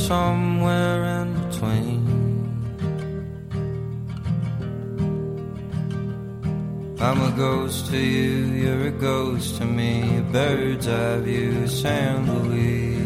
somewhere in between. I'm a ghost to you, you're a ghost to me, a bird's eye view of San Luis.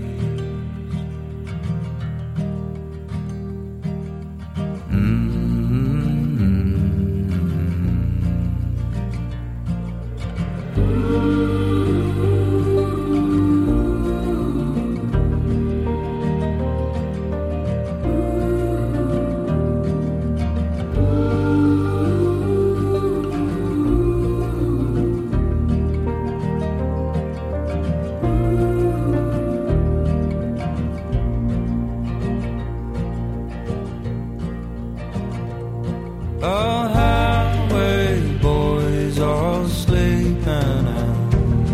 Oh, highway boys all sleeping out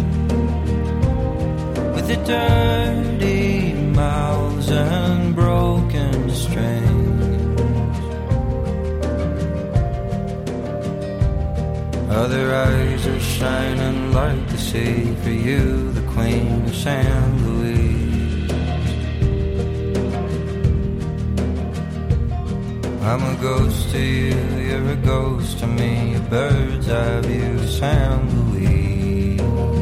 with their dirty mouths and broken strings. Other eyes are shining like the sea for you, the queen of San Luis. I'm a ghost to you, you're a ghost to me, a bird's eye view of San Luis.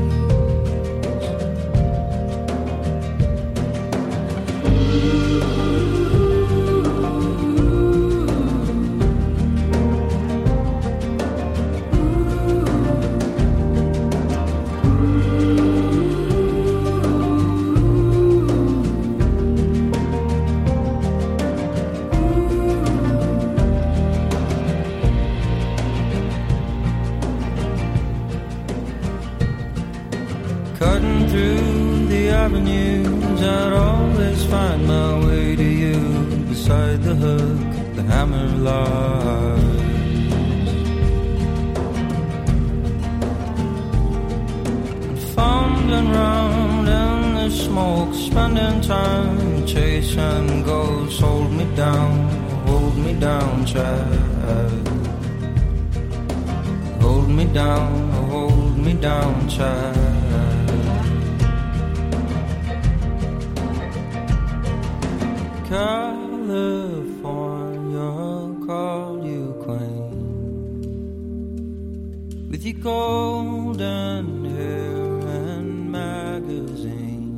Cutting through the avenues, I'd always find my way to you. Beside the hook, the hammer lies. And fumbling round in the smoke, spending time chasing ghosts. Hold me down, child. Hold me down, child. California called you queen, with your golden hair and magazine.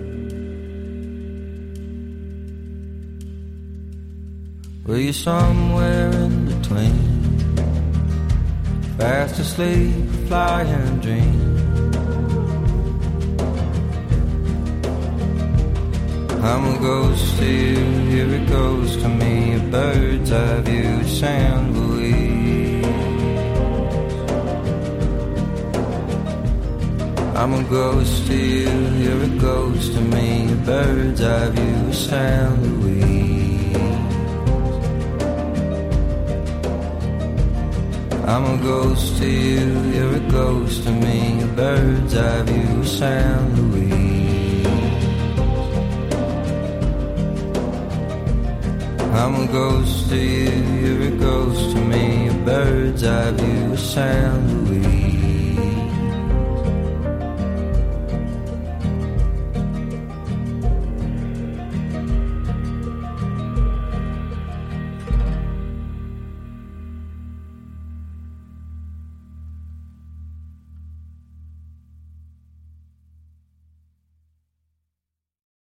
Were you somewhere in between, fast asleep, flying dream? I'm a ghost to you, you're a ghost to me, a bird's eye view of San Luis. I'm a ghost to you, you're a ghost to me, a bird's eye view of San Luis. I'm a ghost to you, you're a ghost to me, a bird's eye view of San Luis. I'm a ghost to you, you're a ghost to me, a bird's eye view of San Luis.